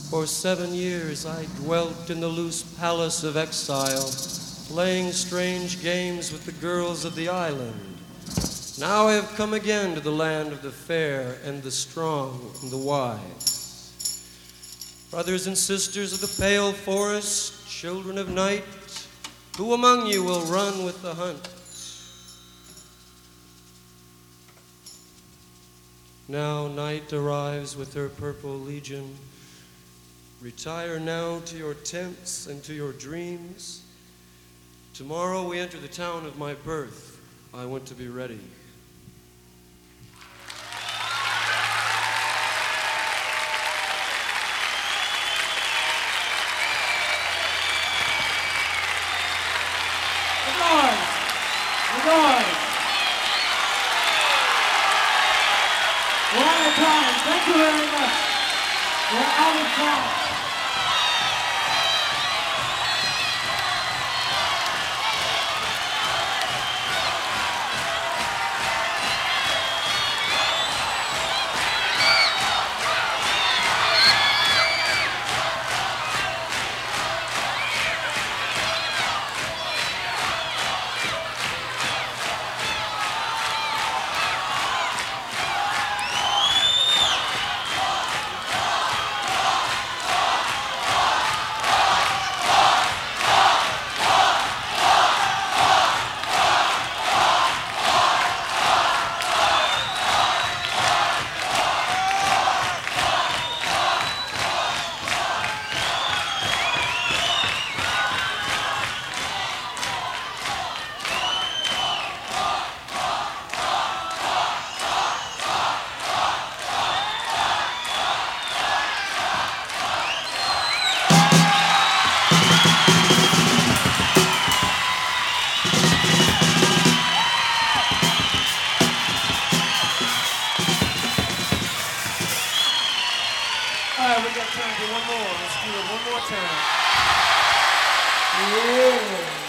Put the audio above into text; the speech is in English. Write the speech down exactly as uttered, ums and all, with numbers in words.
For seven years I dwelt in the loose palace of exile, playing strange games with the girls of the island. Now I have come again to the land of the fair and the strong and the wise. Brothers and sisters of the pale forest, children of night, who among you will run with the hunt? Now night arrives with her purple legion. Retire now to your tents and to your dreams. Tomorrow we enter the town of my birth. I want to be ready. The noise! The noise! We're out of time. Thank you very much. We're out of time. All right, we got time for one more. Let's do it one more time. Yeah.